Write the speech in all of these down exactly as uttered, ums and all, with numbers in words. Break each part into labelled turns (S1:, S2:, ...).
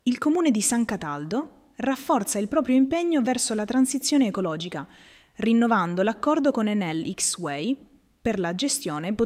S1: Il comune di San Cataldo rafforza il proprio impegno verso la transizione ecologica, rinnovando l'accordo con Enel X-Way per la gestione e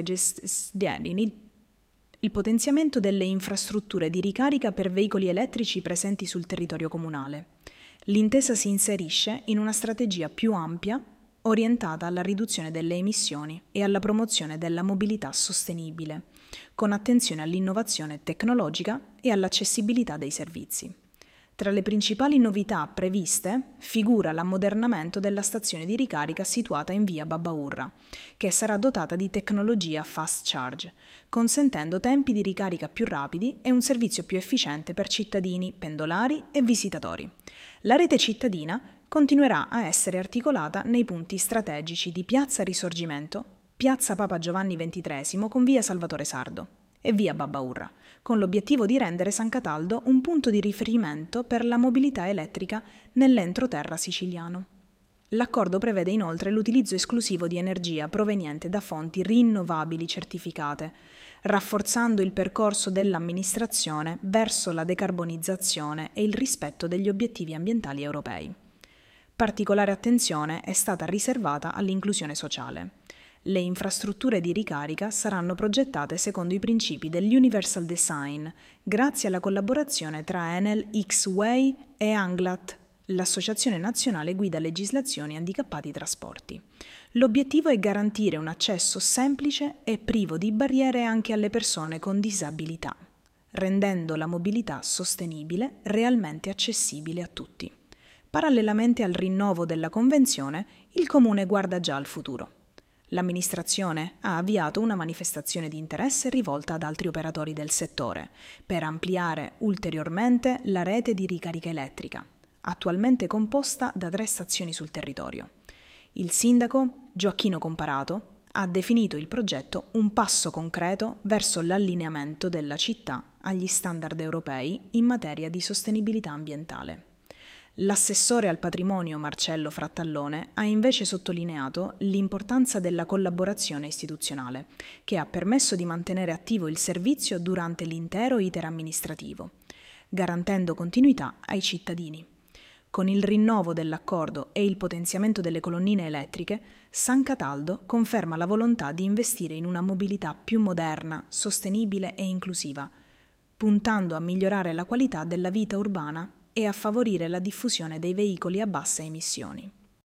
S1: il potenziamento delle infrastrutture di ricarica per veicoli elettrici presenti sul territorio comunale. L'intesa si inserisce in una strategia più ampia orientata alla riduzione delle emissioni e alla promozione della mobilità sostenibile, con attenzione all'innovazione tecnologica e all'accessibilità dei servizi. Tra le principali novità previste figura l'ammodernamento della stazione di ricarica situata in via Babbaurra, che sarà dotata di tecnologia fast charge, consentendo tempi di ricarica più rapidi e un servizio più efficiente per cittadini, pendolari e visitatori. La rete cittadina continuerà a essere articolata nei punti strategici di Piazza Risorgimento, Piazza Papa Giovanni ventitreesimo con via Salvatore Sardo e via Babbaurra, con l'obiettivo di rendere San Cataldo un punto di riferimento per la mobilità elettrica nell'entroterra siciliano. L'accordo prevede inoltre l'utilizzo esclusivo di energia proveniente da fonti rinnovabili certificate, rafforzando il percorso dell'amministrazione verso la decarbonizzazione e il rispetto degli obiettivi ambientali europei. Particolare attenzione è stata riservata all'inclusione sociale. Le infrastrutture di ricarica saranno progettate secondo i principi dell'Universal Design, grazie alla collaborazione tra Enel X-Way e Anglat, l'Associazione Nazionale Guida Legislazioni Handicappati Trasporti. L'obiettivo è garantire un accesso semplice e privo di barriere anche alle persone con disabilità, rendendo la mobilità sostenibile realmente accessibile a tutti. Parallelamente al rinnovo della convenzione, il Comune guarda già al futuro. L'amministrazione ha avviato una manifestazione di interesse rivolta ad altri operatori del settore per ampliare ulteriormente la rete di ricarica elettrica, attualmente composta da tre stazioni sul territorio. Il sindaco Gioacchino Comparato ha definito il progetto un passo concreto verso l'allineamento della città agli standard europei in materia di sostenibilità ambientale. L'assessore al patrimonio Marcello Frattallone ha invece sottolineato l'importanza della collaborazione istituzionale, che ha permesso di mantenere attivo il servizio durante l'intero iter amministrativo, garantendo continuità ai cittadini. Con il rinnovo dell'accordo e il potenziamento delle colonnine elettriche, San Cataldo conferma la volontà di investire in una mobilità più moderna, sostenibile e inclusiva, puntando a migliorare la qualità della vita urbana e a favorire la diffusione dei veicoli a basse emissioni.